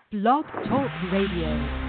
Blog Talk Radio.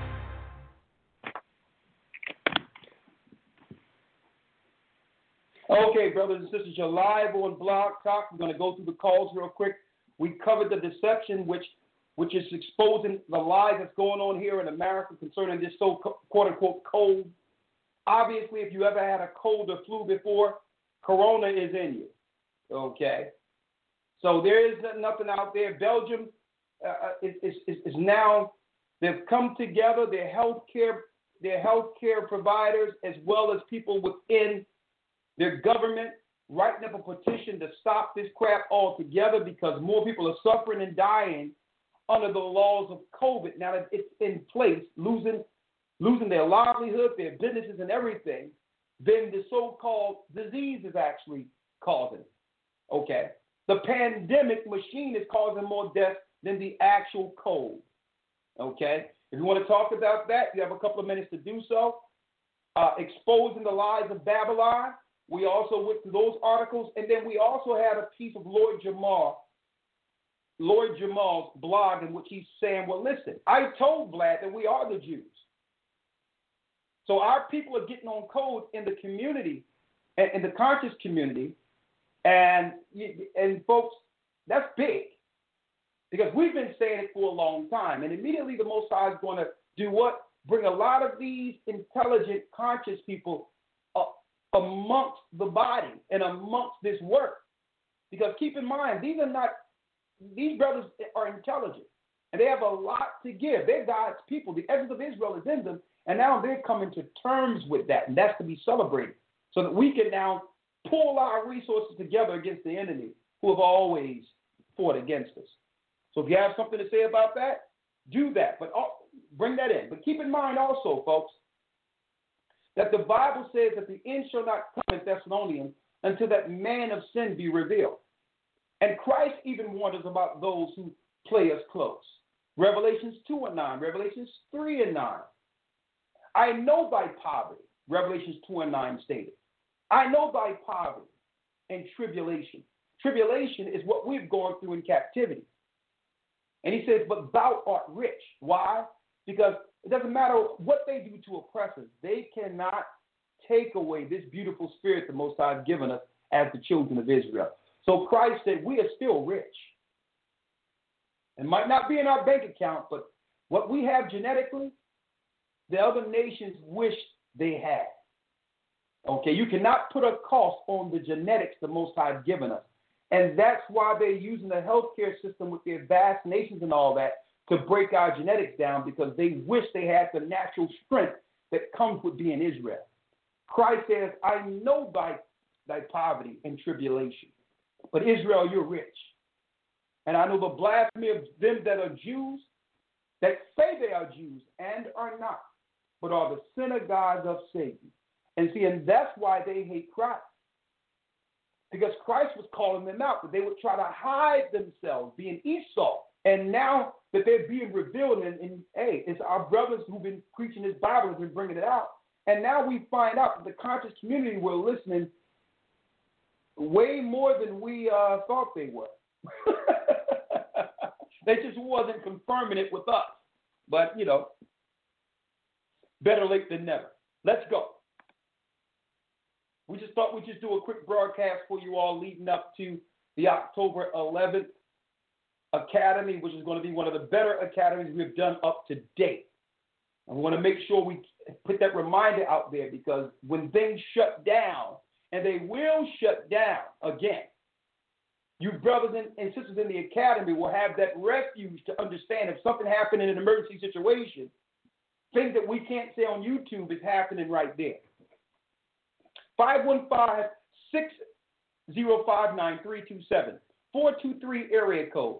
Okay, brothers and sisters, you're live on Blog Talk. We're going to go through the calls real quick. We covered the deception, which is exposing the lies that's going on here in America concerning this quote-unquote cold. Obviously, if you ever had a cold or flu before, corona is in you, okay? So there is nothing out there. Belgium is now, they've come together, their healthcare providers, as well as people within their government, writing up a petition to stop this crap altogether because more people are suffering and dying under the laws of COVID. Now that it's in place, losing their livelihood, their businesses and everything, then the so-called disease is actually causing. Okay? The pandemic machine is causing more deaths than the actual cold. Okay? If you want to talk about that, you have a couple of minutes to do so. Exposing the lies of Babylon. We also went through those articles, and then we also had a piece of Lloyd Jamal's blog in which he's saying, well, listen, I told Vlad that we are the Jews. So our people are getting on code in the community, in the conscious community, and folks, that's big because we've been saying it for a long time, and immediately the Most High is going to do what? Bring a lot of these intelligent, conscious people amongst the body and amongst this work. Because keep in mind, these brothers are intelligent and they have a lot to give. They're God's people. The essence of Israel is in them, and now they're coming to terms with that, and that's to be celebrated so that we can now pull our resources together against the enemy who have always fought against us. So if you have something to say about that, do that, but bring that in. But keep in mind also, folks, that the Bible says that the end shall not come in Thessalonians until that man of sin be revealed. And Christ even warned us about those who play us close. Revelations 2:9, Revelations 3:9. I know thy poverty, Revelations 2:9 stated. I know thy poverty and tribulation. Tribulation is what we've gone through in captivity. And he says, but thou art rich. Why? Because it doesn't matter what they do to oppressors. They cannot take away this beautiful spirit the Most High has given us as the children of Israel. So Christ said we are still rich. It might not be in our bank account, but what we have genetically, the other nations wish they had. Okay, you cannot put a cost on the genetics the Most High has given us. And that's why they're using the healthcare system with their vast nations and all that to break our genetics down because they wish they had the natural strength that comes with being Israel. Christ says, I know thy poverty and tribulation, but Israel, you're rich. And I know the blasphemy of them that are Jews, that say they are Jews and are not, but are the synagogues of Satan. And see, and that's why they hate Christ. Because Christ was calling them out, that they would try to hide themselves, being Esau. And now that they're being revealed, and hey, it's our brothers who've been preaching this Bible have been bringing it out. And now we find out that the conscious community were listening way more than we thought they were. They just wasn't confirming it with us. But, better late than never. Let's go. We just thought we'd just do a quick broadcast for you all leading up to the October 11th Academy, which is going to be one of the better academies we've done up to date. And we want to make sure we put that reminder out there because when things shut down, and they will shut down again, you brothers and sisters in the academy will have that refuge to understand if something happened in an emergency situation, things that we can't say on YouTube is happening right there. 515-605-9327, 423 area code.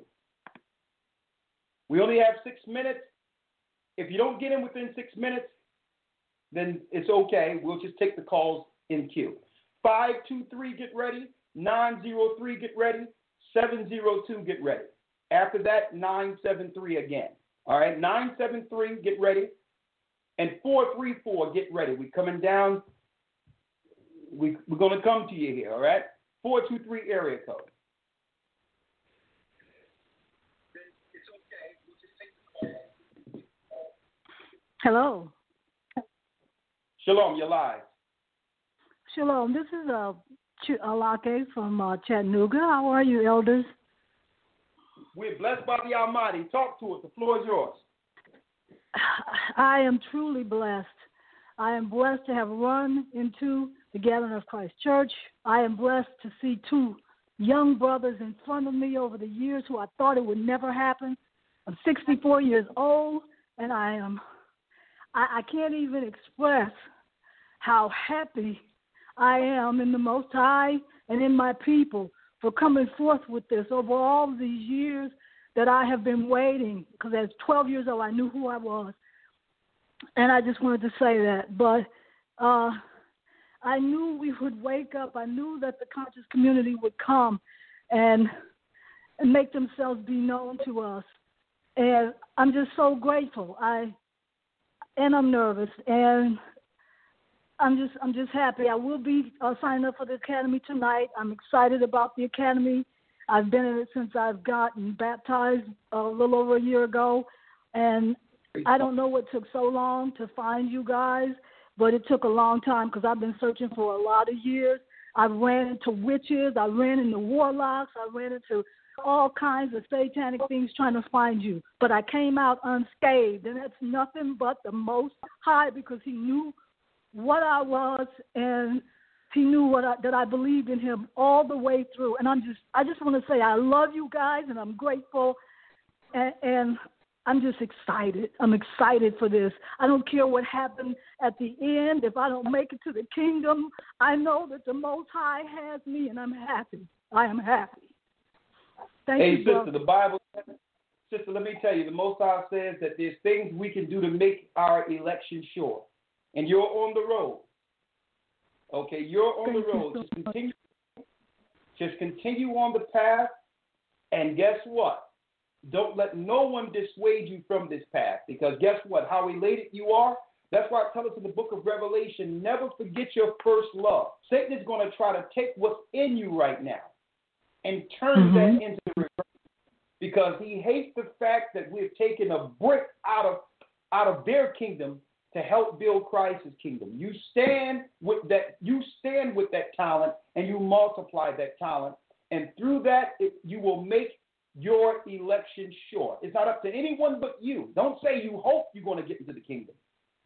We only have 6 minutes. If you don't get in within 6 minutes, then it's okay. We'll just take the calls in queue. 523, get ready. 903, get ready. 702, get ready. After that, 973 again. All right, 973, get ready. And 434, get ready. We're coming down. We're going to come to you here, all right? 423 area code. It's okay. We'll just take the Hello. Shalom, you're live. Shalom. This is Alake from Chattanooga. How are you, elders? We're blessed by the Almighty. Talk to us. The floor is yours. I am truly blessed. I am blessed to have run into the Gathering of Christ Church. I am blessed to see two young brothers in front of me over the years who I thought it would never happen. I'm 64 years old, and I can't even express how happy I am in the Most High and in my people for coming forth with this over all of these years that I have been waiting, because as 12 years old, I knew who I was. And I just wanted to say that. But I knew we would wake up. I knew that the conscious community would come and make themselves be known to us. And I'm just so grateful. I'm nervous, and I'm just happy. I will be signing up for the academy tonight. I'm excited about the academy. I've been in it since I've gotten baptized a little over a year ago, and I don't know what took so long to find you guys, but it took a long time because I've been searching for a lot of years. I ran into witches. I ran into warlocks. I ran into all kinds of satanic things trying to find you. But I came out unscathed, and that's nothing but the Most High, because he knew what I was, and he knew that I believed in him all the way through. And I just want to say I love you guys, and I'm grateful, and I'm just excited. I'm excited for this. I don't care what happens at the end. If I don't make it to the kingdom, I know that the Most High has me, and I'm happy. I am happy. Thank you, sister, brother. the Bible says, sister, let me tell you, the Most High says that there's things we can do to make our election sure. And you're on the road. Okay, you're on the road. Just continue on the path, and guess what? Don't let no one dissuade you from this path, because guess what? How elated you are. That's why I tell us in the book of Revelation, never forget your first love. Satan is going to try to take what's in you right now and turn that into reverse, because he hates the fact that we've taken a brick out of their kingdom to help build Christ's kingdom. You stand with that talent, and you multiply that talent, and through that you will make your election sure. It's not up to anyone but you. Don't say you hope you're going to get into the kingdom.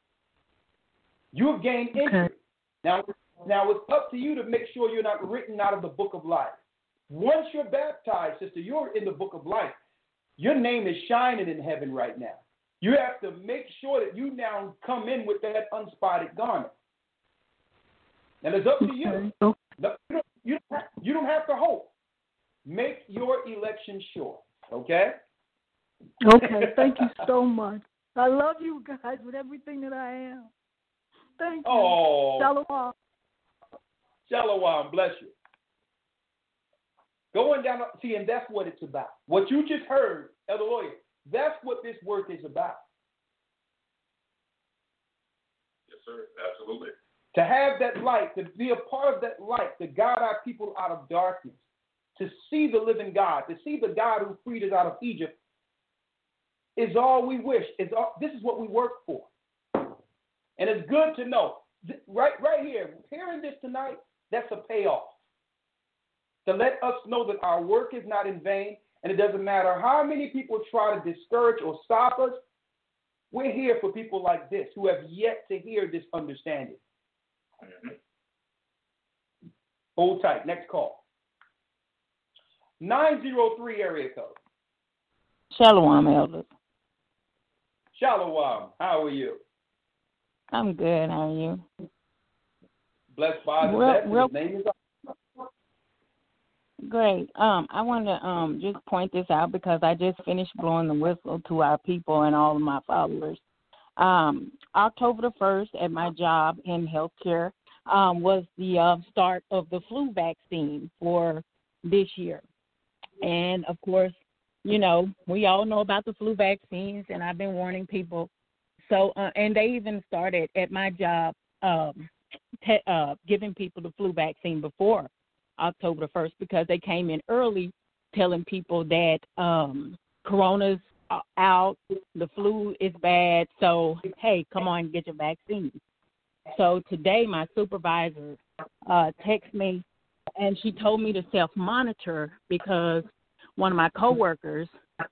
You have gained entry. Okay. Now it's up to you to make sure you're not written out of the book of life. Once you're baptized, sister, you're in the book of life. Your name is shining in heaven right now. You have to make sure that you now come in with that unspotted garment. And it's up to you. Okay. You don't have to hope. Make your election sure, okay? Okay, thank you so much. I love you guys with everything that I am. Thank you. Oh. Shalom. Shalom, bless you. Going down, see, and that's what it's about. What you just heard, Elder Lawyer, that's what this work is about. Yes, sir, absolutely. To have that light, to be a part of that light, to guide our people out of darkness, to see the living God, to see the God who freed us out of Egypt, is all we wish. This is what we work for. And it's good to know, right here, hearing this tonight, that's a payoff. To let us know that our work is not in vain, and it doesn't matter how many people try to discourage or stop us, we're here for people like this who have yet to hear this understanding. Mm-hmm. Hold tight. Next call. 903 area code. Shalom, elders. Shalom. How are you? I'm good. How are you? Blessed by the best. His name is Great. I want to just point this out because I just finished blowing the whistle to our people and all of my followers. October the 1st at my job in healthcare was the start of the flu vaccine for this year. And, of course, you know, we all know about the flu vaccines, and I've been warning people. So, and they even started at my job giving people the flu vaccine before October the 1st because they came in early telling people that corona's out. The flu is bad. So, hey, come on, get your vaccine. So today my supervisor texted me, and she told me to self-monitor because one of my coworkers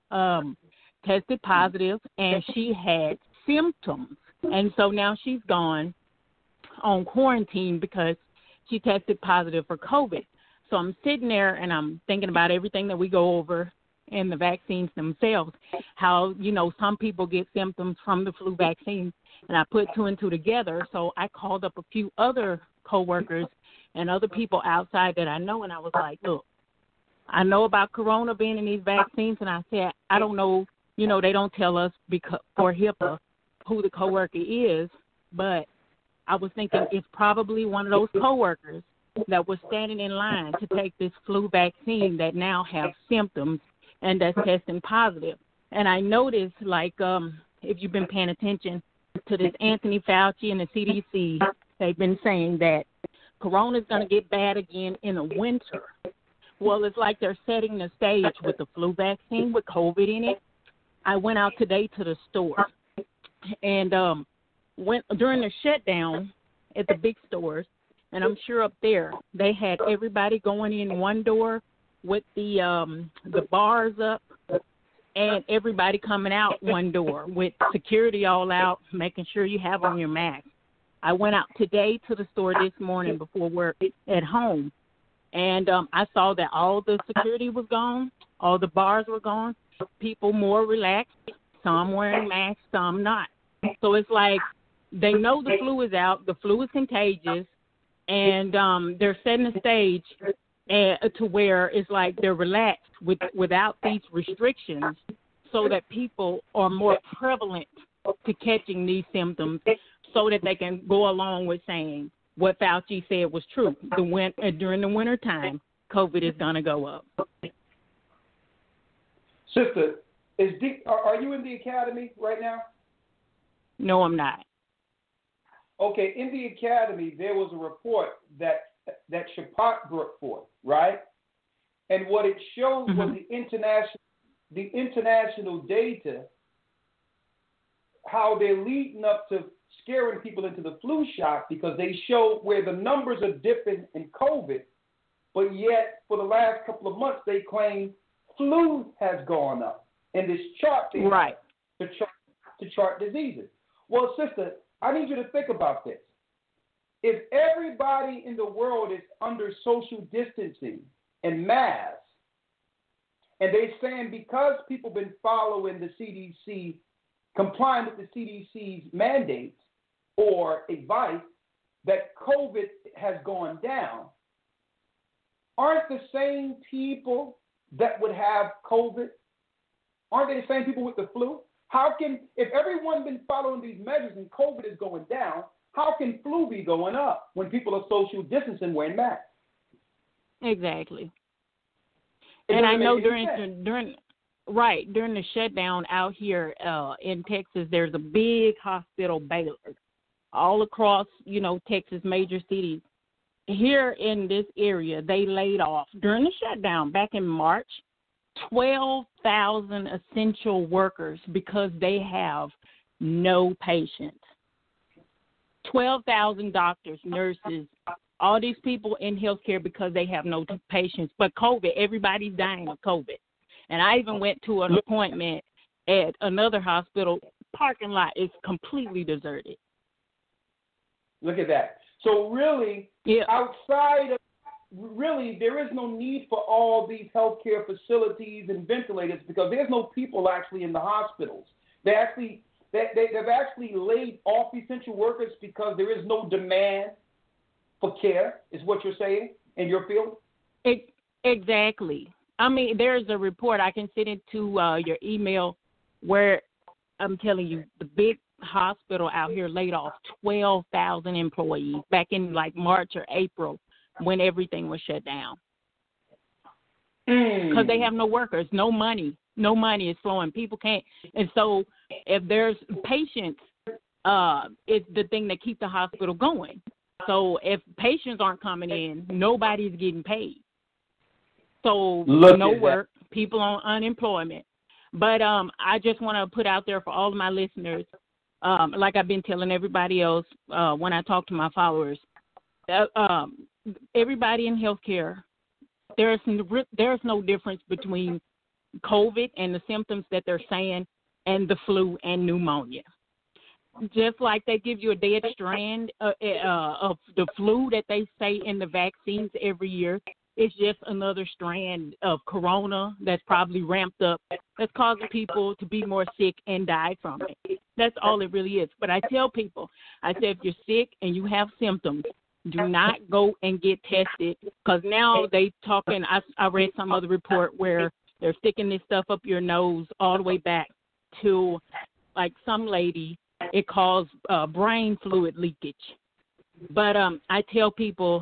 tested positive, and she had symptoms. And so now she's gone on quarantine because she tested positive for COVID. So I'm sitting there, and I'm thinking about everything that we go over and the vaccines themselves, how, some people get symptoms from the flu vaccine. And I put two and two together, so I called up a few other coworkers and other people outside that I know, and I was like, look, I know about corona being in these vaccines, and I said, I don't know, they don't tell us because for HIPAA who the coworker is, but I was thinking it's probably one of those coworkers that was standing in line to take this flu vaccine that now have symptoms and that's testing positive. And I noticed, if you've been paying attention to this Anthony Fauci and the CDC, they've been saying that corona is going to get bad again in the winter. Well, it's like they're setting the stage with the flu vaccine with COVID in it. I went out today to the store, and went during the shutdown at the big stores, and I'm sure up there they had everybody going in one door with the bars up, and everybody coming out one door with security all out, making sure you have on your mask. I went out today to the store this morning before work at home, and I saw that all the security was gone, all the bars were gone, people more relaxed, some wearing masks, some not. So it's like they know the flu is out, the flu is contagious, and they're setting the stage to where it's like they're relaxed without these restrictions so that people are more prevalent to catching these symptoms so that they can go along with saying what Fauci said was true. During the winter time, COVID is going to go up. Sister, are you in the academy right now? No, I'm not. Okay, in the academy, there was a report that Shapat brought forth, right? And what it showed was the international data, how they're leading up to scaring people into the flu shot because they show where the numbers are different in COVID, but yet for the last couple of months they claim flu has gone up in this chart they right to chart diseases. Well, sister, I need you to think about this. If everybody in the world is under social distancing and masks, and they're saying because people have been following the CDC, complying with the CDC's mandates or advice, that COVID has gone down, aren't the same people that would have COVID, aren't they the same people with the flu? If everyone's been following these measures and COVID is going down, how can flu be going up when people are social distancing wearing masks? Exactly. And I know during the shutdown out here in Texas, there's a big hospital, Baylor, all across, Texas major cities. Here in this area, they laid off during the shutdown back in March 12,000 essential workers because they have no patients. 12,000 doctors, nurses, all these people in healthcare because they have no patients. But COVID, everybody's dying of COVID. And I even went to an appointment at another hospital. Parking lot is completely deserted. Look at that. So really, outside of there is no need for all these healthcare facilities and ventilators because there's no people actually in the hospitals. They've actually laid off essential workers because there is no demand for care, is what you're saying in your field? Exactly. I mean, there's a report. I can send it to your email where I'm telling you the big hospital out here laid off 12,000 employees back in March or April when everything was shut down. Because they have no workers, no money. No money is flowing. People can't. And so if there's patients, it's the thing that keeps the hospital going. So if patients aren't coming in, nobody's getting paid. So no work, people on unemployment. But I just want to put out there for all of my listeners, like I've been telling everybody else when I talk to my followers, everybody in healthcare, there's no difference between COVID and the symptoms that they're saying and the flu and pneumonia. Just like they give you a dead strand of the flu that they say in the vaccines every year, it's just another strand of corona that's probably ramped up that's causing people to be more sick and die from it. That's all it really is. But I tell people, I say if you're sick and you have symptoms, do not go and get tested, because now they talking, I read some other report where they're sticking this stuff up your nose all the way back to, like some lady, it caused brain fluid leakage. But I tell people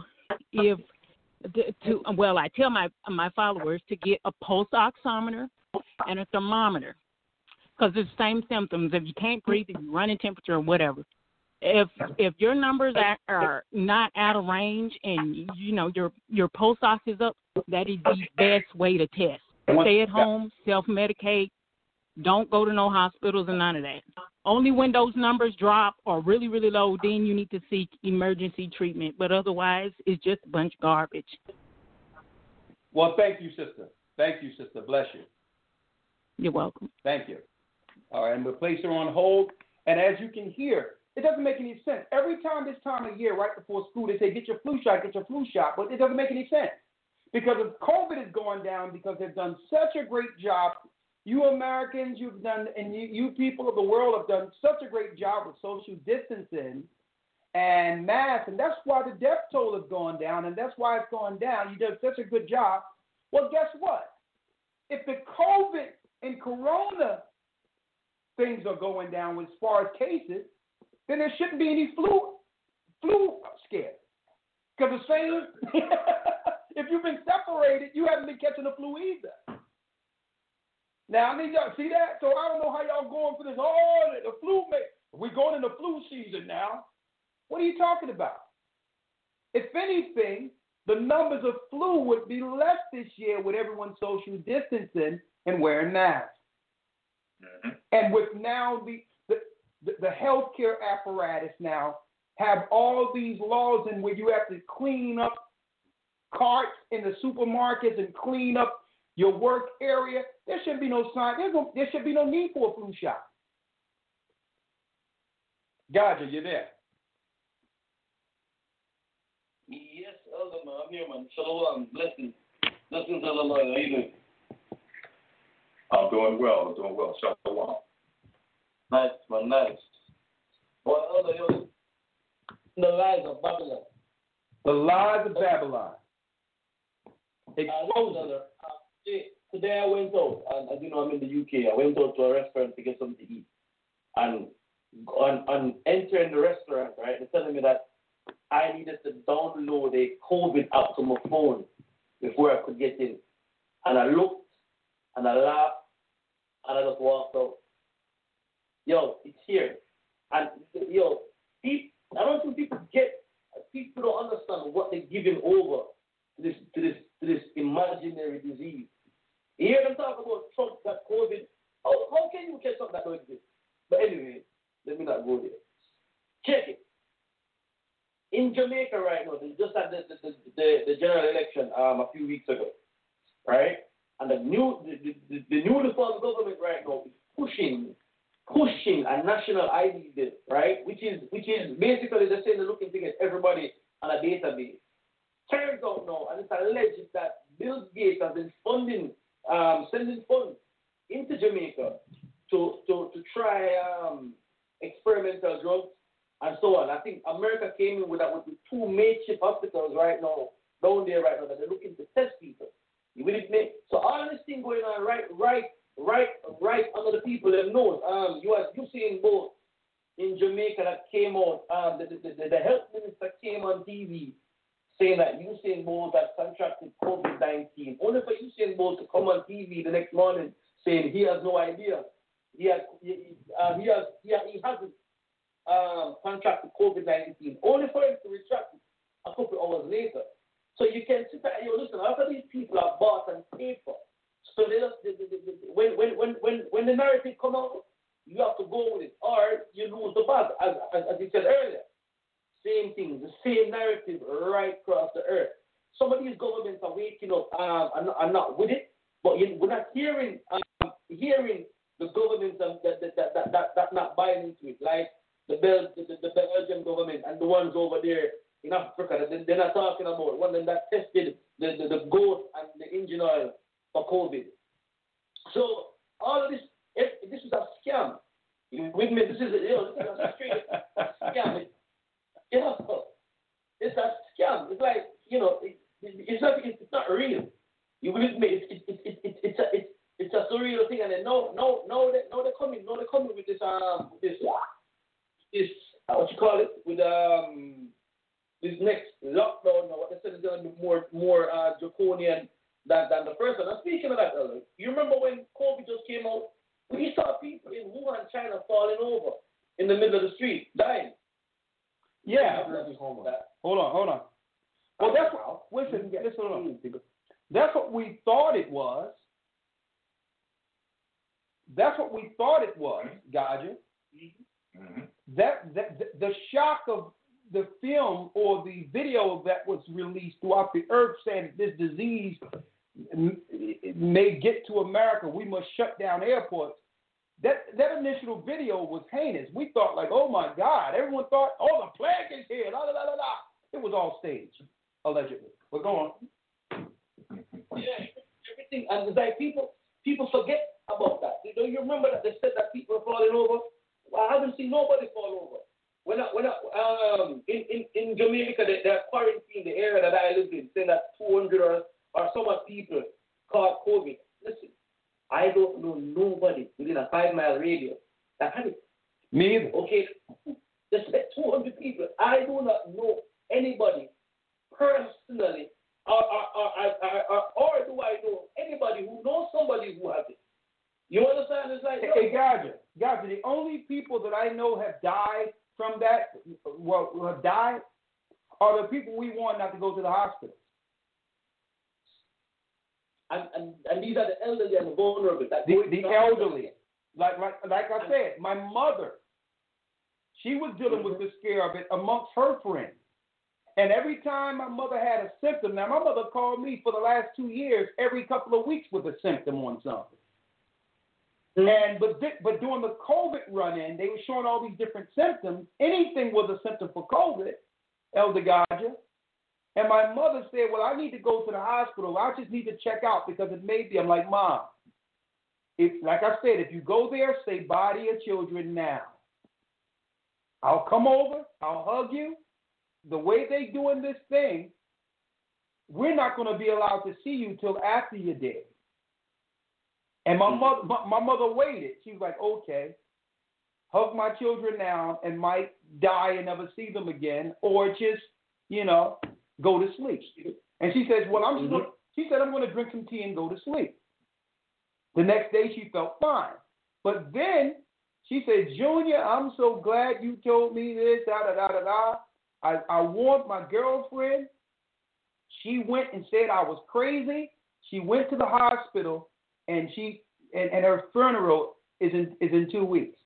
I tell my followers to get a pulse oximeter and a thermometer, because it's the same symptoms. If you can't breathe, if you're running temperature or whatever, if your numbers are not out of range and your pulse ox is up, that is the best way to test. Stay at home, self-medicate. Don't go to no hospitals and none of that. Only when those numbers drop or really, really low, then you need to seek emergency treatment. But otherwise, it's just a bunch of garbage. Well, thank you, sister. Thank you, sister. Bless you. You're welcome. Thank you. All right, and we'll place her on hold. And as you can hear, it doesn't make any sense. Every time this time of year, right before school, they say, get your flu shot, get your flu shot. But it doesn't make any sense. Because if COVID is going down, because they've done such a great job, you Americans, you've done, and you people of the world have done such a great job with social distancing and masks, and that's why the death toll has gone down, and that's why it's gone down. You did such a good job. Well, guess what? If the COVID and corona things are going down as far as cases, then there shouldn't be any flu scare. Because the same, if you've been separated, you haven't been catching the flu either. Now, I need y'all see that? So I don't know how y'all going for this. Oh, the flu, we're going into flu season now. What are you talking about? If anything, the numbers of flu would be less this year with everyone social distancing and wearing masks. Mm-hmm. And with now the healthcare apparatus now have all these laws in where you have to clean up carts in the supermarkets and clean up your work area, there should be no sign. There should be no need for a flu shot. Gotcha, you there? Yes, Elder, man. I'm here, man. Shalom, blessings. Blessings, Elder Lord. How you doing? I'm doing well. Shalom. Nice, man, nice. Well, Elder, the lies of Babylon. The lies of Babylon. Exposed. Today I went out, and as you know, I'm in the UK. I went out to a restaurant to get something to eat. And on entering the restaurant, right, they're telling me that I needed to download a COVID app to my phone before I could get in. And I looked, and I laughed, and I just walked out. Yo, it's here. And, yo, I don't think people don't understand what they're giving over to this imaginary disease. You hear them talk about Trump got COVID. How can you catch something that don't exist? But anyway, let me not go there. Check it. In Jamaica right now, they just had the general election a few weeks ago, right? And the newly formed government right now is pushing a national ID bill, right? Which is basically the same looking to get everybody on a database. Turns out now, and it's alleged that Bill Gates has been sending funds into Jamaica to try experimental drugs and so on. I think America came in with two makeshift hospitals right now, down there right now, that they're looking to test people. You with me? So all this thing going on right under the people that knows. You have Usain Bolt in Jamaica that came out. The health minister came on TV saying that Usain Bolt has contracted COVID-19. Only for Usain Bolt to come on TV the next morning saying he has no idea. He hasn't contracted COVID-19. Only for him to retract it a couple hours later. So you can sit there and listen, after these people are bought and paid for, So when the narrative come out, you have to go with it, or you lose the battle, as you said earlier. Same thing, the same narrative right across the earth. Some of these governments are waking up and not with it, but we're not hearing the governments that not buying into it, like the Belgian government and the ones over there in Africa. They're not talking about one of them that tested the goat and the engine oil for COVID. So all of this is a scam. With me, this is a straight scam. It's a scam. It's like it's not real. You with me? It's a surreal thing, and then no, they're coming with this what you call it, with this next lockdown. What they said is going to be more draconian than the first one. And speaking of that, you remember when COVID just came out? We saw people in Wuhan, China, falling over in the middle of the street, dying. Yeah. Hold on. Well, that's what. Listen. That's what we thought it was. That's what we thought it was, Gaja. Mm-hmm. That the shock of the film or the video that was released throughout the earth saying that this disease may get to America, we must shut down airports. That initial video was heinous. We thought like, oh my God, everyone thought, oh, the plague is here, la la la la la. It was all staged, allegedly. But go on. Yeah, everything, and it's like people forget about that. You remember that they said that people are falling over? Well, I haven't seen nobody fall over. In Jamaica, they're quarantined the area that I live in, saying that 200 or so much people caught COVID. Listen, I don't know nobody within a 5-mile radius that had it. Me either. Okay, just 200 people. I do not know anybody personally, or do I know anybody who knows somebody who has it? You understand? It's like, hey, Gaja, the only people that I know have died from that, have died, are the people we want not to go to the hospital. And these are the elderly and the vulnerable. The elderly. Like I said, my mother, she was dealing with the scare of it amongst her friends. And every time my mother had a symptom, now my mother called me for the last 2 years every couple of weeks with a symptom on something. And but during the COVID run-in, they were showing all these different symptoms. Anything was a symptom for COVID, Elder Gaja. And my mother said, well, I need to go to the hospital. I just need to check out because it may be. I'm like, Mom, like I said, if you go there, say bye to your children now. I'll come over. I'll hug you. The way they doing this thing, we're not going to be allowed to see you till after you're dead. And my mother waited. She was like, okay, hug my children now and might die and never see them again, or just, go to sleep. And she says, well, I'm going to drink some tea and go to sleep. The next day she felt fine. But then she said, Junior, I'm so glad you told me this, da-da-da-da-da. I warned my girlfriend. She went and said I was crazy. She went to the hospital, and her funeral is in 2 weeks.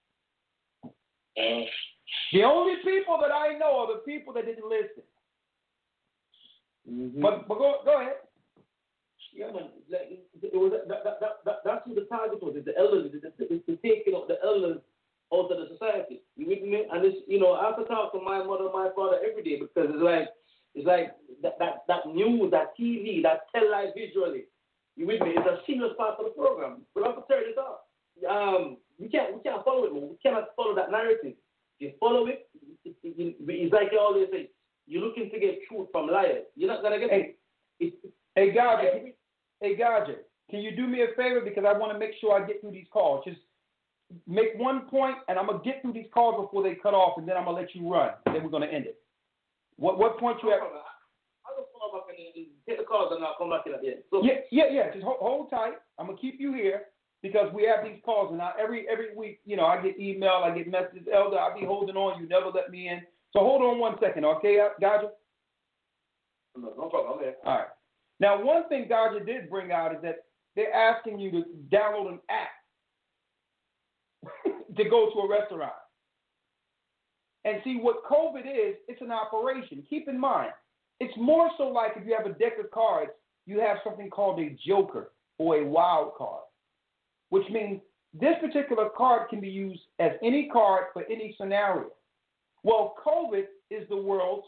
The only people that I know are the people that didn't listen. Mm-hmm. But go ahead. Yeah, man. That's who the target was. The elders. The taking of the elders out of the society. You with me? And it's I have to talk to my mother, my father every day because it's like that news, that TV, that tell life visually. You with me? It's a serious part of the program. We'll have to turn it off. We can't follow it, man. We cannot follow that narrative. If you follow it, it's like you always say, you're looking to get truth from liars. You're not gonna get it. Hey, Gaja, can you do me a favor because I want to make sure I get through these calls. Just make one point, and I'm gonna get through these calls before they cut off, and then I'm gonna let you run. Then we're gonna end it. What point you have? I'll just come back and take the calls, and I'll come back in at the end. So, yeah. Just hold tight. I'm gonna keep you here because we have these calls, and every week, I get email, I get messages. Elder, I'll be holding on. You never let me in. So hold on 1 second, okay, Gaja? No problem. I'm here. All right. Now, one thing Gaja did bring out is that they're asking you to download an app to go to a restaurant. And see, what COVID is, it's an operation. Keep in mind, it's more so like if you have a deck of cards, you have something called a joker or a wild card, which means this particular card can be used as any card for any scenario. Well, COVID is the world's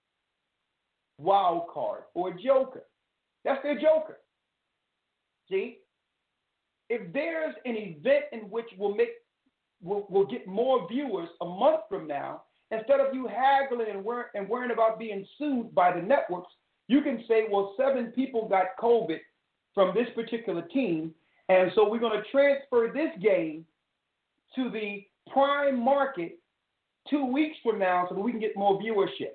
wild card or joker. That's their joker. See? If there's an event in which we'll get more viewers a month from now, instead of you haggling and worrying about being sued by the networks, you can say, well, 7 people got COVID from this particular team, and so we're going to transfer this game to the prime market 2 weeks from now so that we can get more viewership.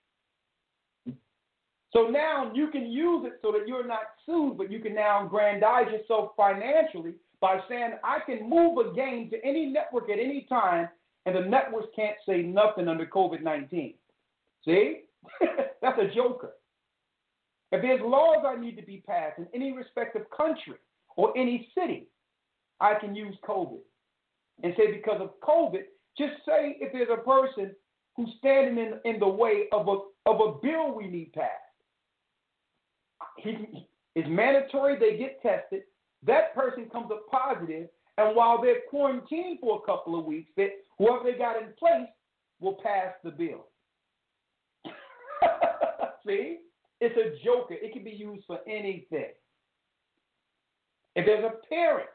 So now you can use it so that you're not sued, but you can now aggrandize yourself financially by saying, I can move a game to any network at any time, and the networks can't say nothing under COVID-19. See? That's a joker. If there's laws I need to be passed in any respective country or any city, I can use COVID. And say because of COVID, just say if there's a person who's standing in the way of a bill we need passed. It's mandatory they get tested. That person comes up positive, and while they're quarantined for a couple of weeks, whoever they got in place will pass the bill. See? It's a joker. It can be used for anything. If there's a parent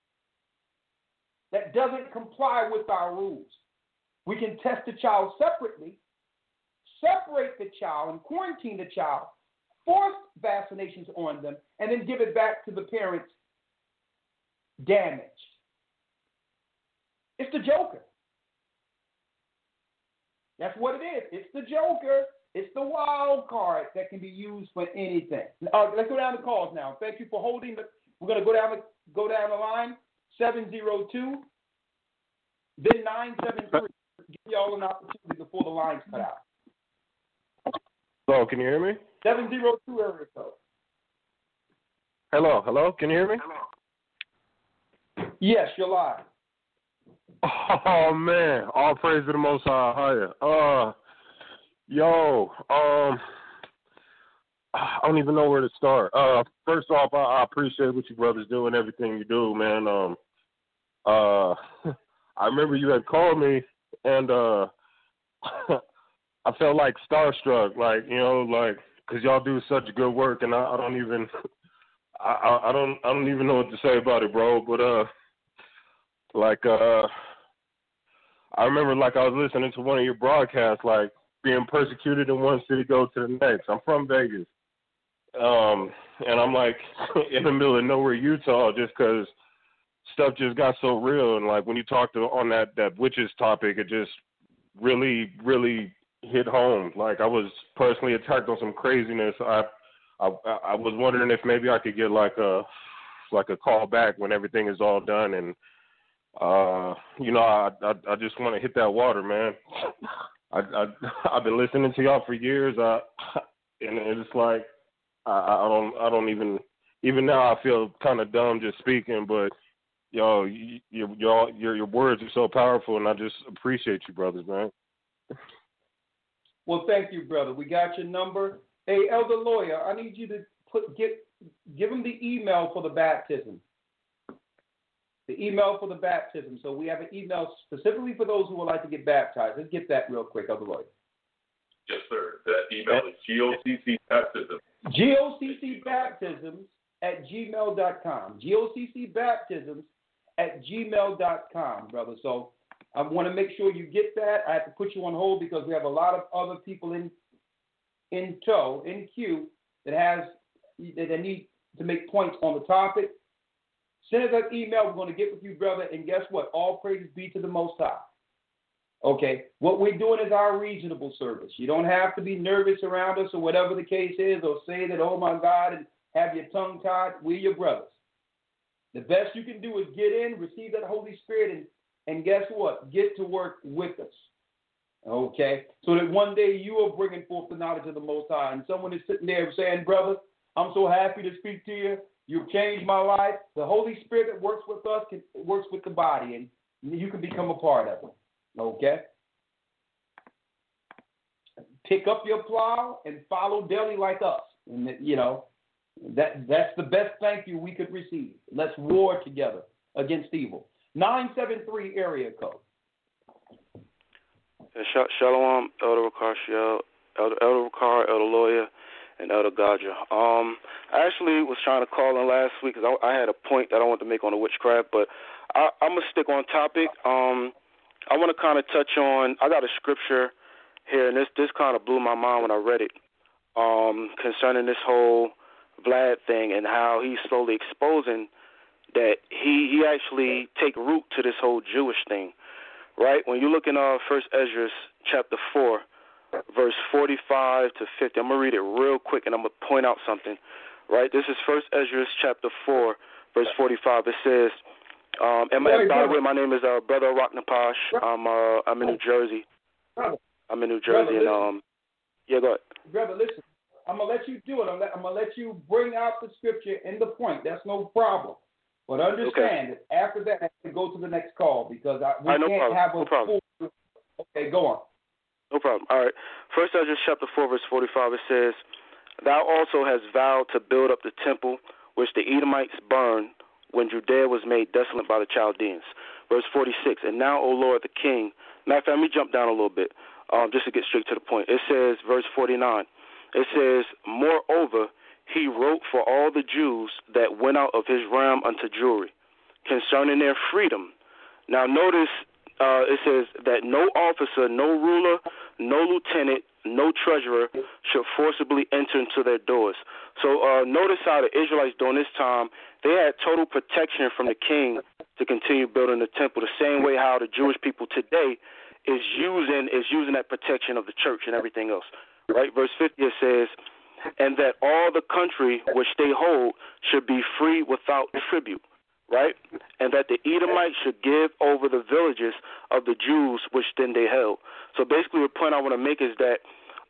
that doesn't comply with our rules, we can test the child separately, separate the child and quarantine the child, force vaccinations on them, and then give it back to the parents damaged. It's the joker. That's what it is. It's the joker. It's the wild card that can be used for anything. Let's go down the calls now. Thank you for holding. We're going to go down the line. 702, then 973. Give y'all an opportunity before the lines cut out. Hello, can you hear me? 702 area code. Hello, can you hear me? Yes, you're live. Oh man, all praise to the Most High. I don't even know where to start. First off, I appreciate what you brothers do and everything you do, man. I remember you had called me, and I felt like starstruck, because y'all do such good work, and I don't even know what to say about it, bro. But I remember I was listening to one of your broadcasts, being persecuted in one city, go to the next. I'm from Vegas. And I'm in the middle of nowhere, Utah, just because stuff just got so real. And when you talked on that witches topic, it just really, really hit home. I was personally attacked on some craziness. I was wondering if maybe I could get a call back when everything is all done. And I just want to hit that water, man. I've been listening to y'all for years. And it's I don't even now I feel kind of dumb just speaking, but your words are so powerful, and I just appreciate you, brothers, man. Well, thank you, brother. We got your number. Hey, Elder Lawyer, I need you to give him the email for the baptism. The email for the baptism. So we have an email specifically for those who would like to get baptized. Let's get that real quick, Elder Lawyer. Yes, sir. That email is GOCCBaptism. GOCCBaptisms@gmail.com. GOCCBaptisms@gmail.com, brother. So I want to make sure you get that. I have to put you on hold because we have a lot of other people in queue that need to make points on the topic. Send us that email. We're going to get with you, brother. And guess what? All praises be to the Most High. Okay, what we're doing is our reasonable service. You don't have to be nervous around us or whatever the case is, or say that, oh my God, and have your tongue tied. We're your brothers. The best you can do is get in, receive that Holy Spirit, and guess what? Get to work with us. Okay, so that one day you are bringing forth the knowledge of the Most High, and someone is sitting there saying, brother, I'm so happy to speak to you. You've changed my life. The Holy Spirit that works with us works with the body, and you can become a part of it. Okay? Pick up your plow and follow daily like us. And, that's the best thank you we could receive. Let's war together against evil. 973 area code. Shalom, Elder Ricard, Elder Lawyer, and Elder Gadra. I actually was trying to call in last week because I had a point that I wanted to make on the witchcraft, but I'm going to stick on topic. I want to kind of touch on, I got a scripture here, and this kind of blew my mind when I read it, concerning this whole Vlad thing and how he's slowly exposing that he actually take root to this whole Jewish thing, right? When you look in 1 Ezra chapter 4, verse 45 to 50, I'm going to read it real quick, and I'm going to point out something, right? This is 1 Ezra chapter 4, verse 45. It says, and by the way, my name is Brother Rocknapash. I'm in New Jersey. I'm in New Jersey, and yeah, go ahead. Brother, listen. I'm going to let you do it. I'm going to let you bring out the scripture and the point. That's no problem. But understand that after that, I have to go to the next call because we can't have a full. Okay, go on. No problem. All right. 1 Ezra chapter 4, verse 45, it says, Thou also hast vowed to build up the temple which the Edomites burned when Judea was made desolate by the Chaldeans. Verse 46, And now, O Lord the King. Matter of fact, let me jump down a little bit just to get straight to the point. It says, verse 49, it says, Moreover, he wrote for all the Jews that went out of his realm unto Jewry, concerning their freedom. Now notice it says that no officer, no ruler, no lieutenant, no treasurer should forcibly enter into their doors. So notice how the Israelites during this time, they had total protection from the king to continue building the temple, the same way how the Jewish people today is using that protection of the church and everything else. Right? Verse 50 it says, And that all the country which they hold should be free without tribute. Right? And that the Edomites should give over the villages of the Jews which then they held. So basically the point I want to make is that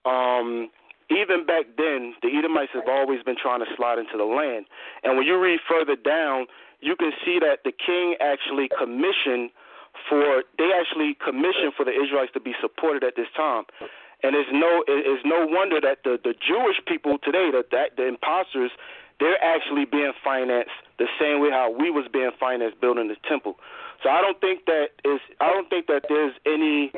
even back then, the Edomites have always been trying to slide into the land. And when you read further down, you can see that the king actually commissioned for the Israelites to be supported at this time. And it's no wonder that the Jewish people today, the imposters, they're actually being financed the same way how we was being financed building the temple. So I don't think that there's any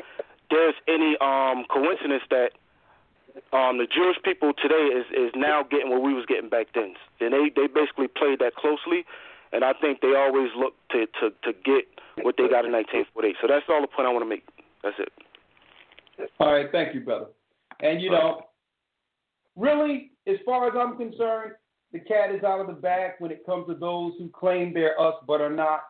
coincidence that the Jewish people today is now getting what we was getting back then. And they basically played that closely, and I think they always look to get what they got in 1948. So that's all the point I want to make. That's it. All right, thank you, brother. And really, as far as I'm concerned, the cat is out of the bag when it comes to those who claim they're us but are not.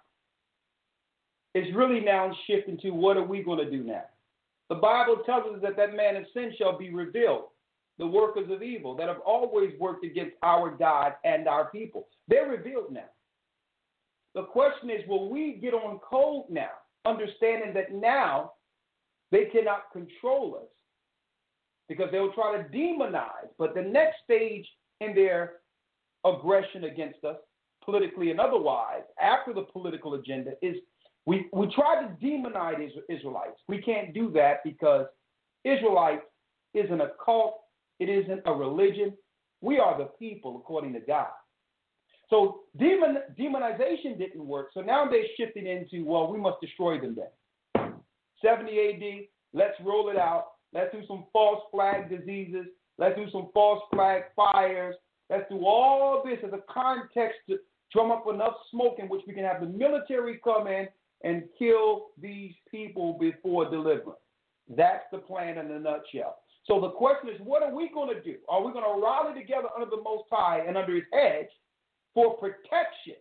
It's really now shifting to what are we going to do now? The Bible tells us that man of sin shall be revealed, the workers of evil that have always worked against our God and our people. They're revealed now. The question is, will we get on code now, understanding that now they cannot control us because they will try to demonize. But the next stage in their aggression against us, politically and otherwise, after the political agenda, is we try to demonize Israelites. We can't do that because Israelites isn't a cult. It isn't a religion. We are the people according to God. So demonization didn't work. So now they're shifting into, well, we must destroy them then. 70 AD, let's roll it out. Let's do some false flag diseases. Let's do some false flag fires. Let's do all this as a context to drum up enough smoke in which we can have the military come in and kill these people before deliverance. That's the plan in a nutshell. So the question is, what are we going to do? Are we going to rally together under the Most High and under His hedge for protection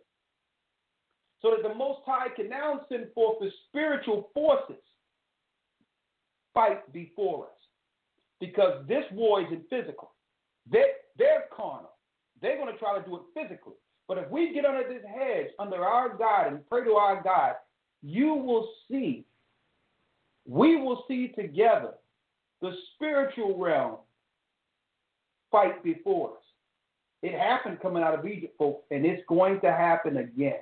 so that the Most High can now send forth the spiritual forces fight before us? Because this war isn't physical. They're carnal. They're going to try to do it physically. But if we get under this hedge, under our God, and pray to our God, you will see, we will see together the spiritual realm fight before us. It happened coming out of Egypt, folks, and it's going to happen again.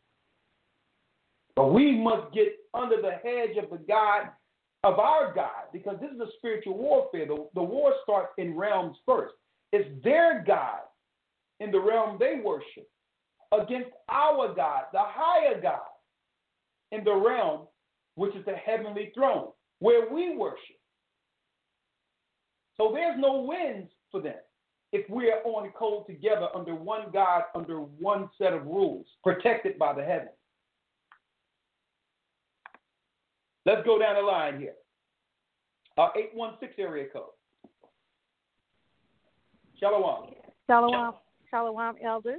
But we must get under the hedge of the God, of our God, because this is a spiritual warfare. The war starts in realms first. It's their God in the realm they worship against our God, the higher God, in the realm which is the heavenly throne, where we worship. So there's no wins for them if we're on code together under one God, under one set of rules, protected by the heavens. Let's go down the line here. 816 area code. Shalom. Shalom, Shalom, elders.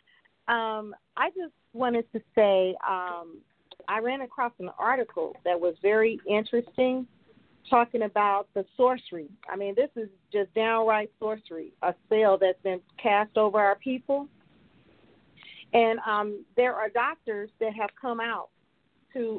I just wanted to say I ran across an article that was very interesting, talking about the sorcery. I mean, this is just downright sorcery, a spell that's been cast over our people. And there are doctors that have come out to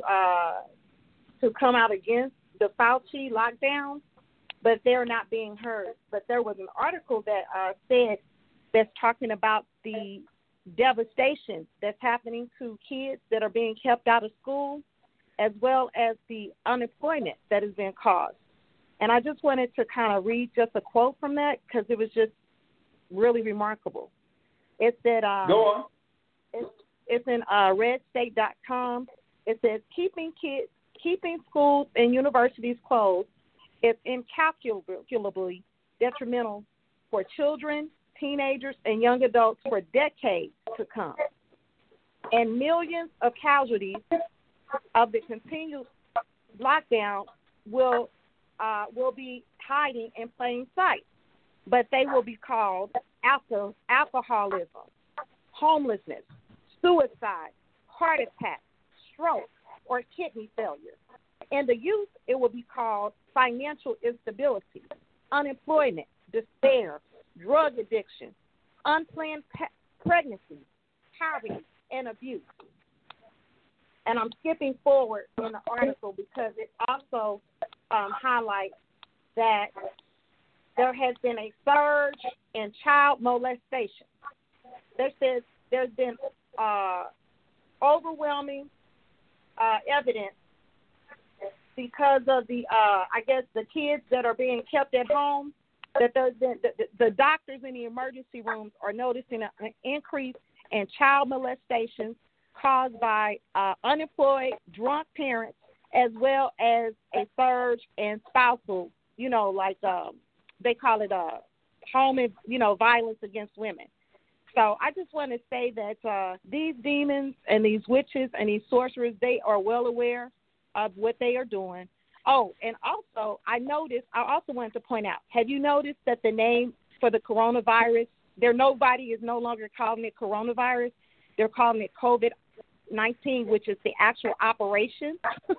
come out against the Fauci lockdown, but they're not being heard. But there was an article that said that's talking about the devastation that's happening to kids that are being kept out of school, as well as the unemployment that has been caused. And I just wanted to kind of read just a quote from that because it was just really remarkable. It said, go on. It's in redstate.com. It says, keeping schools and universities closed is incalculably detrimental for children, teenagers, and young adults for decades to come. And millions of casualties of the continued lockdown will be hiding in plain sight, but they will be called alcoholism, homelessness, suicide, heart attack, stroke, or kidney failure. In the youth, it will be called financial instability, unemployment, despair, drug addiction, unplanned pregnancy, poverty, and abuse. And I'm skipping forward in the article because it also highlights that there has been a surge in child molestation. There says there's been overwhelming evidence because of the kids that are being kept at home, that the doctors in the emergency rooms are noticing an increase in child molestation caused by unemployed, drunk parents, as well as a surge in spousal, they call it home and, violence against women. So I just want to say that these demons and these witches and these sorcerers, they are well aware of what they are doing. Oh, and also I also wanted to point out, have you noticed that the name for the coronavirus, nobody is no longer calling it coronavirus. They're calling it COVID-19, which is the actual operation.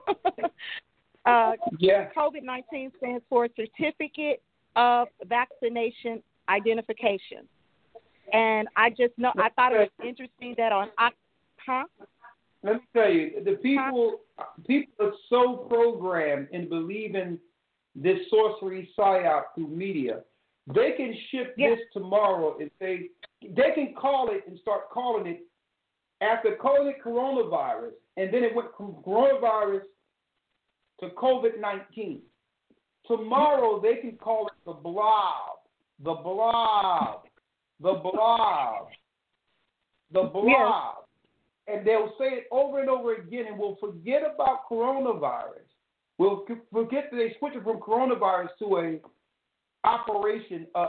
COVID-19 stands for Certificate of Vaccination Identification. And I thought it was interesting that Let me tell you, the people are so programmed in believing this sorcery psyop through media. They can shift this tomorrow and say, they can call it and start calling it, after calling it coronavirus, and then it went from coronavirus to COVID-19. Tomorrow they can call it the blob, the blob, the blob, the blob. And they'll say it over and over again, and we'll forget about coronavirus. We'll forget that they switched it from coronavirus to a operation, a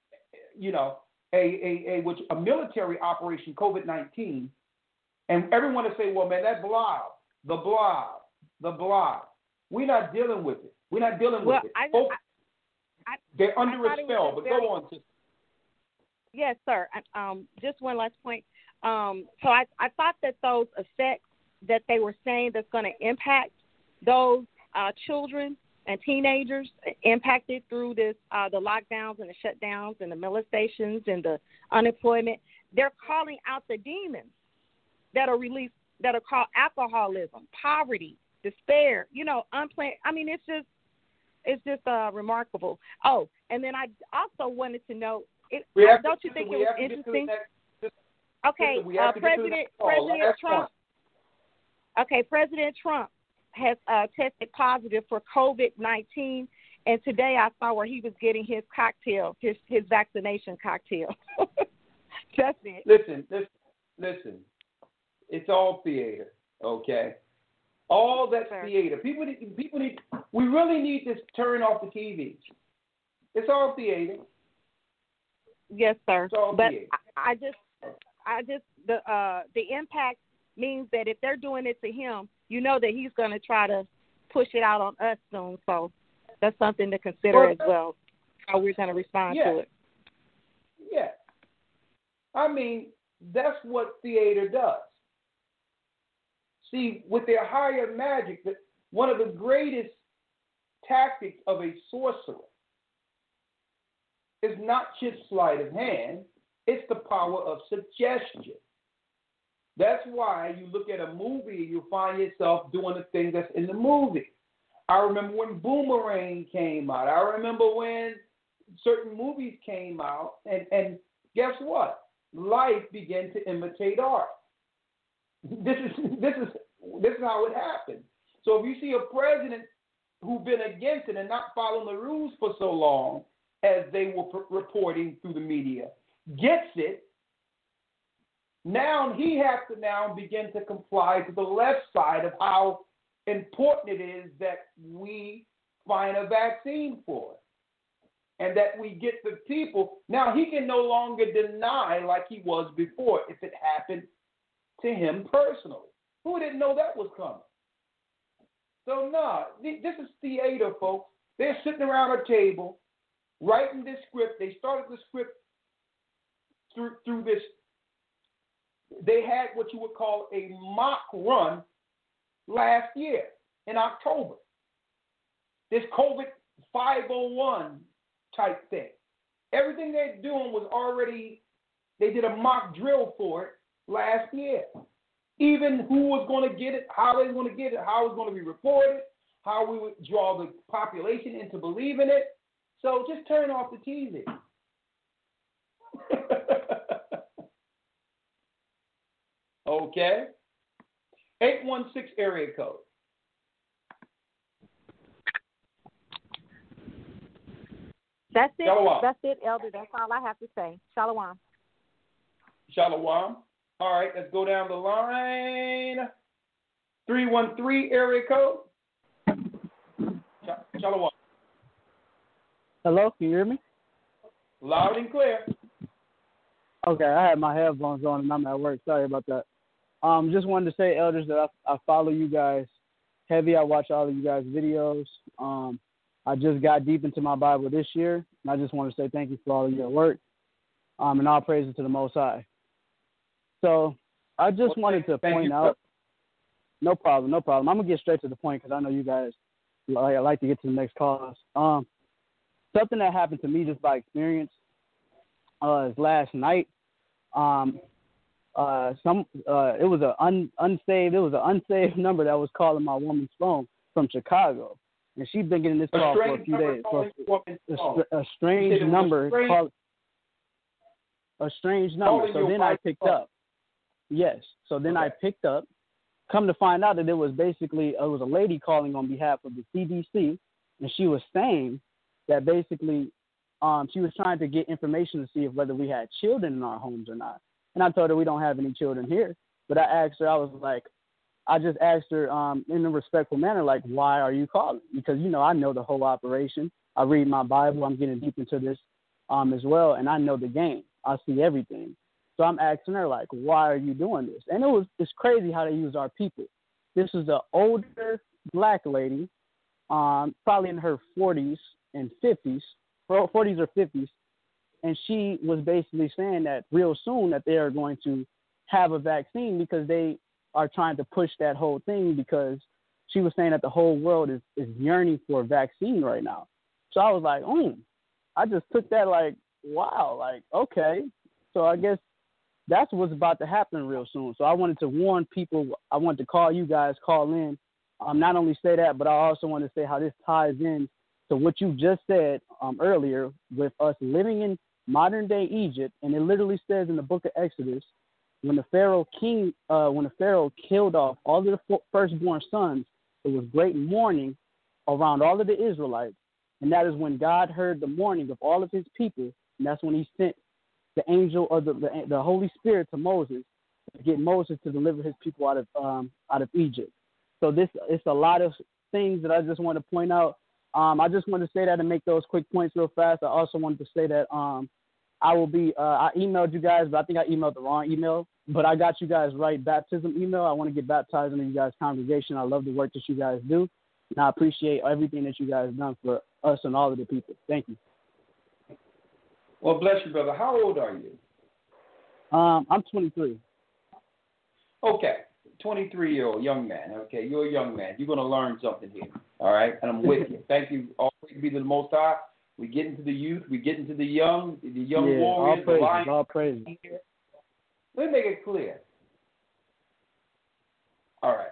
military operation, COVID-19. And everyone will say, well, man, that blob, the blob, the blob. We're not dealing with it. We're not dealing with it. They're under a spell, but go on, sister. Yes, sir. Just one last point. So I thought that those effects that they were saying that's going to impact those children and teenagers impacted through this, the lockdowns and the shutdowns and the molestations and the unemployment, they're calling out the demons that are released, that are called alcoholism, poverty, despair, unplanned. I mean, it's just remarkable. Oh, and then I also wanted to note Don't you think it was interesting? Okay, President Trump. Okay, President Trump has tested positive for COVID-19, and today I saw where he was getting his cocktail, his vaccination cocktail. That's it. Listen. It's all theater, okay? All that theater. People need. We really need to turn off the TV. It's all theater. Yes, sir. It's all but theater. I just the impact means that if they're doing it to him, you know that he's going to try to push it out on us soon. So that's something to consider as well, how we're going to respond to it. Yeah. I mean, that's what theater does. See, with their higher magic, one of the greatest tactics of a sorcerer is not just sleight of hand, it's the power of suggestion. That's why you look at a movie, you find yourself doing the thing that's in the movie. I remember when Boomerang came out. I remember when certain movies came out, and guess what? Life began to imitate art. This is how it happened. So if you see a president who's been against it and not following the rules for so long, as they were reporting through the media, gets it, now he has to now begin to comply to the left side of how important it is that we find a vaccine for it and that we get the people. Now he can no longer deny like he was before if it happened to him personally. Who didn't know that was coming? So this is theater, folks. They're sitting around a table writing this script. They started the script through this. They had what you would call a mock run last year in October. This COVID 501 type thing. Everything they're doing was already, they did a mock drill for it last year. Even who was going to get it, how they were going to get it, how it was going to be reported, how we would draw the population into believing it. So just turn off the TV. Okay. 816 area code. That's it. Shalom. That's it, Elder. That's all I have to say. Shalom. Shalom. All right, let's go down the line. 313 area code. Shalom. Hello, can you hear me? Loud and clear. Okay, I had my headphones on and I'm at work. Sorry about that. Just wanted to say, elders, that I follow you guys heavy. I watch all of you guys' videos. I just got deep into my Bible this year, and I just want to say thank you for all of your work. And all praises to the Most High. So I just wanted to point out. No problem. I'm gonna get straight to the point because I know you guys like to get to the next cause. Something that happened to me just by experience is last night. It was an unsaved number that was calling my woman's phone from Chicago, and she'd been getting this call for a few days. A strange number. A strange number. So then I picked up. Yes. So then I picked up. Come to find out that it was a lady calling on behalf of the CDC, and she was saying that basically she was trying to get information to see whether we had children in our homes or not. And I told her we don't have any children here. But I just asked her in a respectful manner, like, why are you calling? Because, I know the whole operation. I read my Bible. I'm getting deep into this as well, and I know the game. I see everything. So I'm asking her, like, why are you doing this? And it's crazy how they use our people. This is an older black lady, probably in her 40s and 50s, 40s or 50s, and she was basically saying that real soon that they are going to have a vaccine because they are trying to push that whole thing, because she was saying that the whole world is yearning for a vaccine right now. So I was like, I just took that like, wow, like, okay. So I guess that's what's about to happen real soon. So I wanted to warn people. I wanted to call you guys, call in. Not only say that, but I also want to say how this ties in to what you just said earlier with us living modern day Egypt, and it literally says in the book of Exodus, when the Pharaoh killed off all of the firstborn sons, it was great mourning around all of the Israelites, and that is when God heard the mourning of all of his people, and that's when he sent the angel of the Holy Spirit to Moses to get Moses to deliver his people out of Egypt. So it's a lot of things that I just want to point out. I just want to say that and make those quick points real fast. I also wanted to say that I emailed you guys, but I think I emailed the wrong email. But I got you guys right baptism email. I want to get baptized into you guys' congregation. I love the work that you guys do, and I appreciate everything that you guys have done for us and all of the people. Thank you. Well, bless you, brother. How old are you? I'm 23. Okay, 23-year-old young man. Okay, you're a young man. You're going to learn something here. All right, and I'm with you. Thank you. Always be to the Most High. We get into the youth. We get into the young warriors. All praise. Let me make it clear. All right.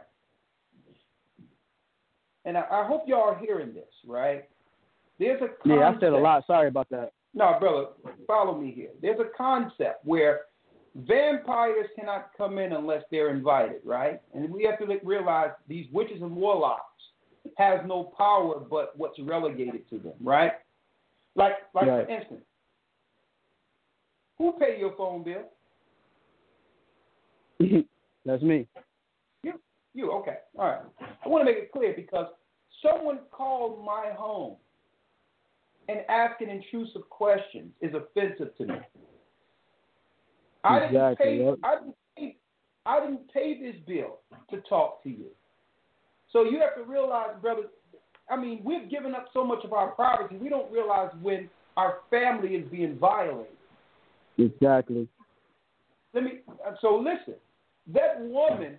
And I hope y'all are hearing this, right? There's a concept. Yeah, I said a lot. Sorry about that. No, brother, follow me here. There's a concept where vampires cannot come in unless they're invited, right? And we have to realize these witches and warlocks have no power but what's relegated to them, right? Like right. For instance, who pay your phone bill? That's me. You, okay. All right. I want to make it clear because someone called my home and asking intrusive questions is offensive to me. I didn't pay this bill to talk to you. So you have to realize, brother, I mean, we've given up so much of our privacy, we don't realize when our family is being violated. Exactly. So listen, that woman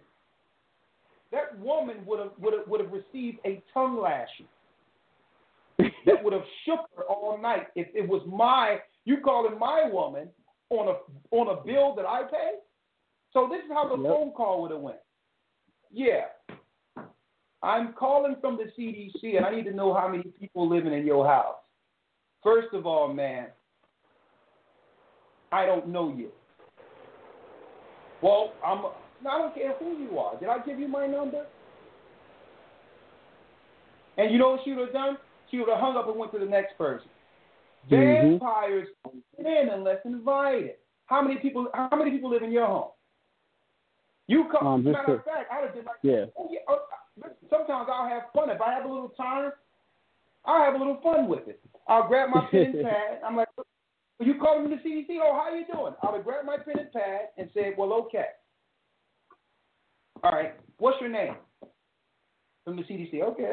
would have received a tongue lashing that would have shook her all night if it was you calling my woman on a bill that I pay. So this is how the phone call would have went. Yeah, I'm calling from the CDC and I need to know how many people living in your house. First of all, man, I don't know you. Well, I don't care who you are. Did I give you my number? And you know what she would have done? She would have hung up and went to the next person. Vampires don't get in unless invited. How many people live in your home? You come. Matter of fact, I would have been like, sometimes I'll have fun. If I have a little time, I'll have a little fun with it. I'll grab my pen and pad. I'm like, you calling from the CDC? Oh, how you doing? I would grab my pen and pad and say, well, okay. All right. What's your name? From the CDC. Okay.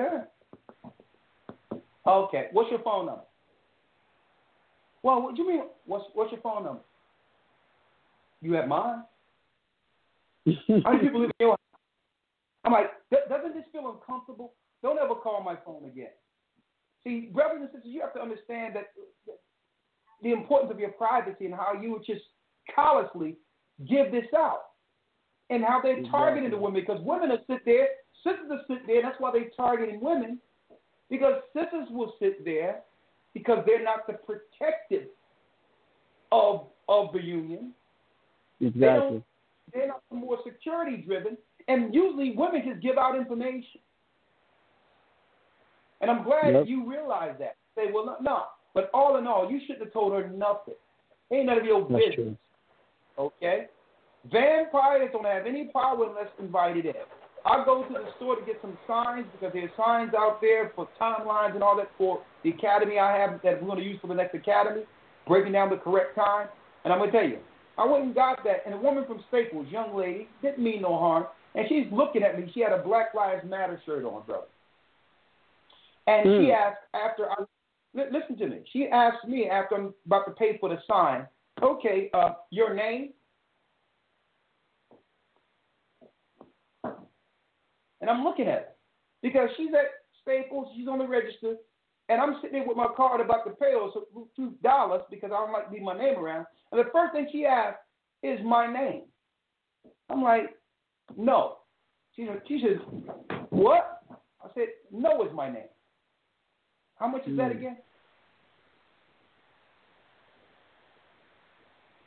Okay. What's your phone number? Well, what do you mean? What's your phone number? You have mine? How many people live in your house? I'm like, doesn't this feel uncomfortable? Don't ever call my phone again. See, brothers and sisters, you have to understand that the importance of your privacy and how you would just callously give this out. And how they're targeting the women, because women will sit there, sisters will sit there, that's why they're targeting women, because sisters will sit there because they're not the protective of the union. Exactly. They're not the more security driven, and usually women just give out information. And I'm glad you realize that. Say, well, no, but all in all, you shouldn't have told her nothing. Ain't none of your business. True. Okay? Vampires don't have any power unless invited in. I go to the store to get some signs because there's signs out there for timelines and all that for the academy I have that we're going to use for the next academy, breaking down the correct time. And I'm going to tell you, I went and got that, and a woman from Staples, young lady, didn't mean no harm, and she's looking at me. She had a Black Lives Matter shirt on, brother. And she asked listen to me. She asked me after I'm about to pay for the sign, okay, your name? And I'm looking at her because she's at Staples, she's on the register, and I'm sitting there with my card about to pay her $2 because I don't like to leave my name around. And the first thing she asked is my name. I'm like, no. She says, what? I said, no is my name. How much is that again?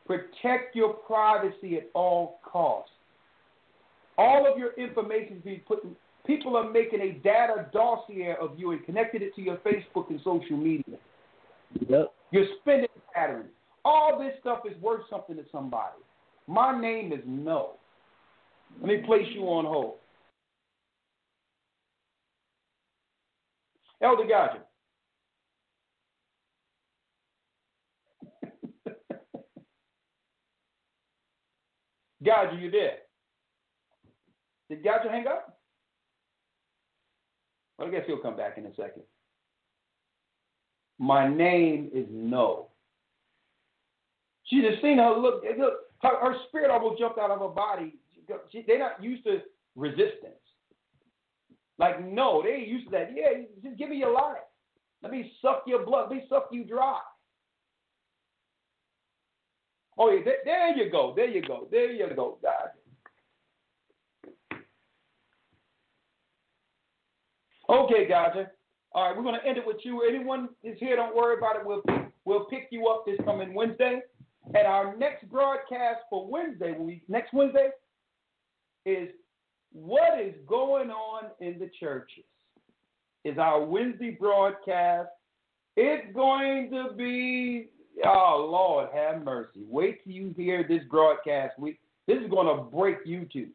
Protect your privacy at all costs. All of your information is being put in. People are making a data dossier of you and connected it to your Facebook and social media. Yep. Your spending patterns. All this stuff is worth something to somebody. My name is No. Let me place you on hold. Elder Gadget. Gadget, you there? Did Gadget hang up? Well, I guess he'll come back in a second. My name is No. She just seen her look. Her spirit almost jumped out of her body. They're not used to resistance. Like, no, they ain't used to that. Yeah, just give me your life. Let me suck your blood. Let me suck you dry. Oh, yeah, there you go. There you go. There you go, guys. Okay, gotcha. All right, we're going to end it with you. Anyone is here, don't worry about it. We'll pick you up this coming Wednesday. And our next broadcast for Wednesday, next Wednesday, is what is going on in the churches. Is our Wednesday broadcast. It's going to be, oh, Lord, have mercy. Wait till you hear this broadcast. This is going to break YouTube.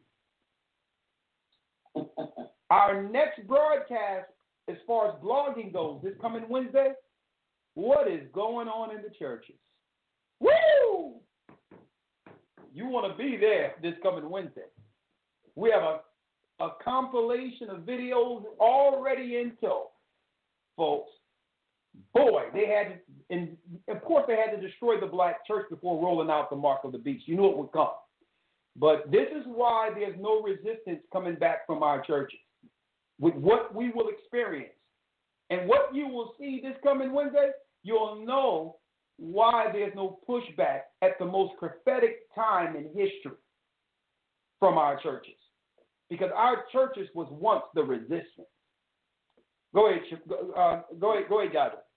Our next broadcast, as far as blogging goes, this coming Wednesday, what is going on in the churches? Woo! You want to be there this coming Wednesday. We have a compilation of videos already in tow, folks. Boy, they had to, and of course they had to destroy the black church before rolling out the mark of the beast. You knew it would come. But this is why there's no resistance coming back from our churches with what we will experience. And what you will see this coming Wednesday, you'll know why there's no pushback at the most prophetic time in history from our churches. Because our churches was once the resistance. Go ahead, Gada.